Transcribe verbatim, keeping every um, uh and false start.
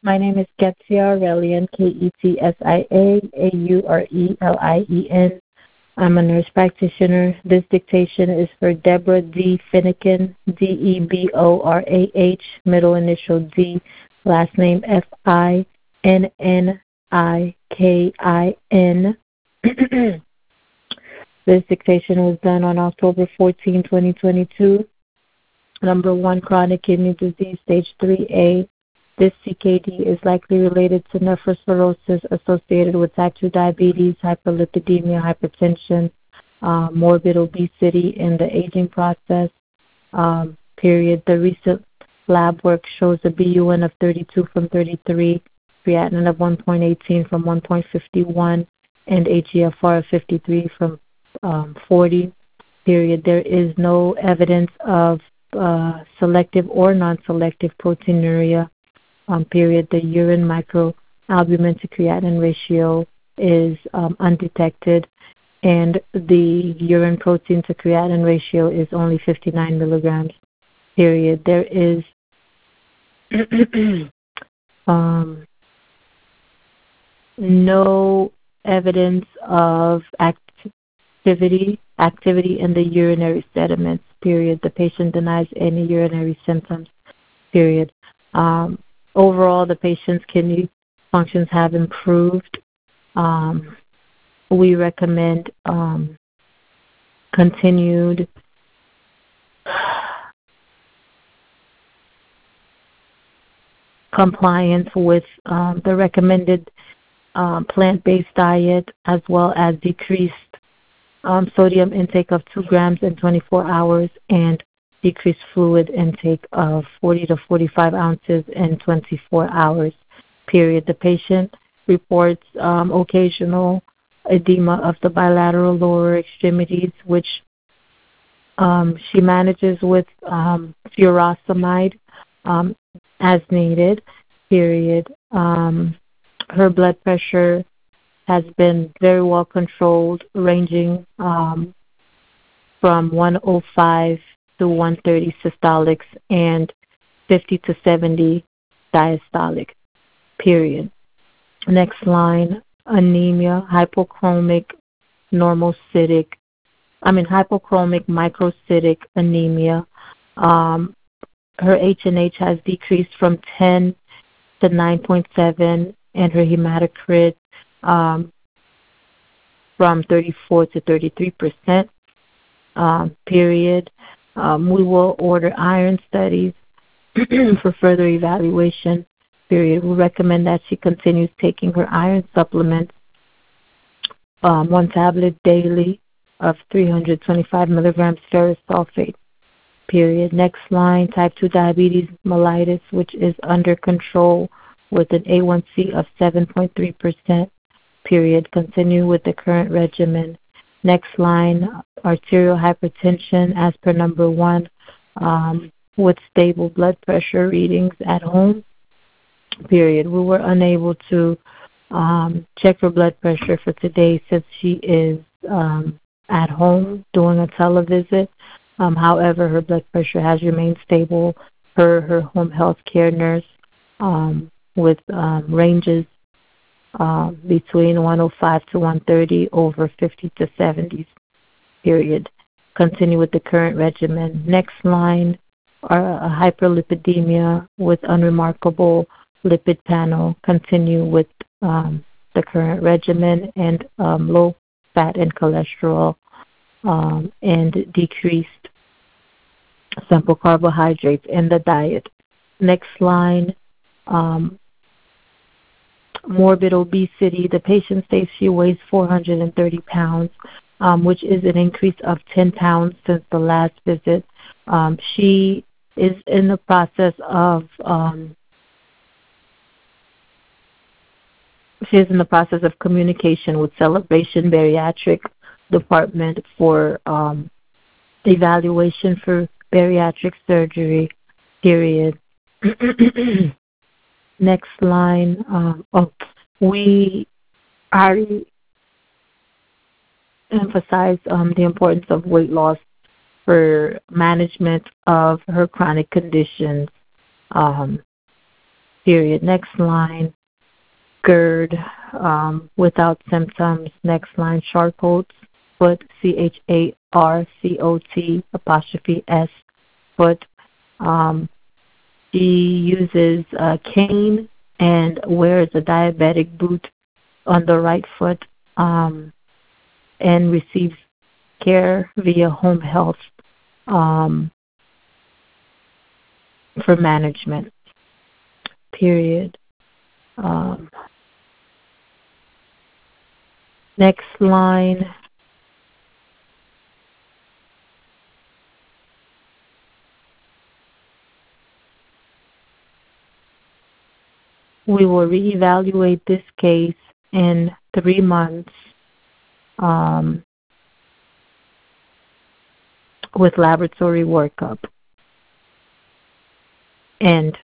My name is Ketsia Aurelian, K E T S I A A U R E L I E N. I'm a nurse practitioner. This dictation is for Deborah D. Finnegan, D E B O R A H, middle initial D, last name F I N N I K I N. This dictation was done on October fourteenth, twenty twenty-two. Number one, chronic kidney disease, stage three A. This C K D is likely related to nephrosclerosis associated with type two diabetes, hyperlipidemia, hypertension, uh, morbid obesity, and the aging process. Um, period. The recent lab work shows a B U N of thirty-two from thirty-three, creatinine of one point one eight from one point five one, and A G F R of fifty-three from um, forty. Period. There is no evidence of uh, selective or non-selective proteinuria. Um, period. The urine microalbumin to creatinine ratio is um, undetected, and the urine protein to creatinine ratio is only fifty-nine milligrams. Period. There is um, no evidence of activity activity in the urinary sediments. Period. The patient denies any urinary symptoms. Period. Um, Overall, the patient's kidney functions have improved. Um, we recommend um, continued compliance with um, the recommended um, plant-based diet, as well as decreased um, sodium intake of two grams in twenty-four hours and decreased fluid intake of forty to forty-five ounces in twenty-four hours, period. The patient reports um, occasional edema of the bilateral lower extremities, which um, she manages with um, furosemide um, as needed, period. Um, her blood pressure has been very well controlled, ranging um, from one oh five to one thirty systolics and fifty to seventy diastolic, period. Next line, anemia, hypochromic normocytic, I mean hypochromic microcytic anemia. Um, her H and H has decreased from ten to nine point seven, and her hematocrit um, from thirty-four to thirty-three percent, um, period. Um, we will order iron studies for further evaluation, period. We recommend that she continues taking her iron supplements, um, one tablet daily of three hundred twenty-five milligrams ferrous sulfate, period. Next line, type two diabetes mellitus, which is under control with an A one C of seven point three percent, period. Continue with the current regimen. Next line, arterial hypertension as per number one, um, with stable blood pressure readings at home, period. We were unable to um, check her blood pressure for today since she is um, at home doing a televisit. Um, however, her blood pressure has remained stable per her home health care nurse, um, with um, ranges uh, between one oh five to one thirty over fifty to seventy, period. Continue with the current regimen. Next line, are a hyperlipidemia with unremarkable lipid panel. Continue with um, the current regimen, and um, low fat and cholesterol, um, and decreased simple carbohydrates in the diet. Next line, um, morbid obesity. The patient states she weighs four hundred thirty pounds, um, which is an increase of ten pounds since the last visit. Um, she is in the process of um, she is in the process of communication with Celebration Bariatric Department for um, evaluation for bariatric surgery, period. Next line. Um, oh, we already emphasized um, the importance of weight loss for management of her chronic conditions, um, period. Next line, GERD, um, without symptoms. Next line, Charcot's foot, C H A R C O T apostrophe S, foot. Um, she uses a cane and wears a diabetic boot on the right foot, um, and receives care via home health um, for management, period. Um, next line, we will reevaluate this case in three months um, with laboratory workup. End.